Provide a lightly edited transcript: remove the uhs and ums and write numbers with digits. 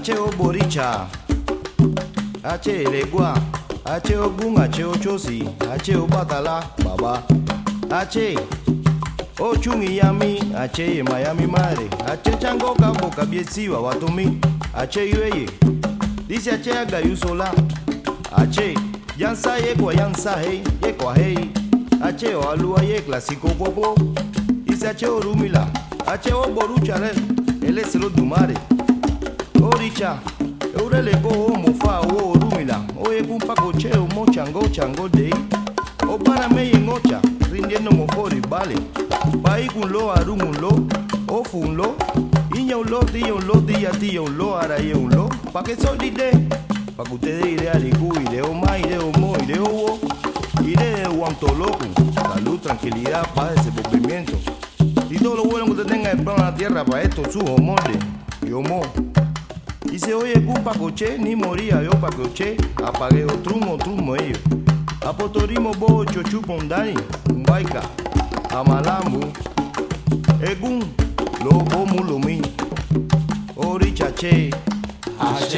o boricha, H legua, H o gun, H o chosi, H o batala, baba, H o chungi yami, H Miami madre, H chango cabo cabiesiva, watomi, H yueye, dice H agayusola, H yansa yekwa yansa hey, yekwa hey, H o alua ye clásico popo, dice H o rumila, H o boruchare, él es el dumare, oricha, eurele bo mofa o rumila, o egumpa coche o mo chango de, o para me en ocha, rindiendo mofori vale, pai un lo arun un lo, o fun lo, iña un lo, dia un lo, ara ye un lo, pa que so dide, pa que ustedes ire a ligu, ire o ma, ire o mo, ire o wo, ire de guanto loco, salud, tranquilidad, paz, desenvolvimiento. Y todo lo bueno que usted tenga en la tierra para esto, su molde, yo mo. Y se oye culpa coche, ni moría yo pa' coche, apagué otrumo ellos. A Potorimo bo chochu pondani, un baika, a Malambu, egun, lo bomu lo mi, orichache,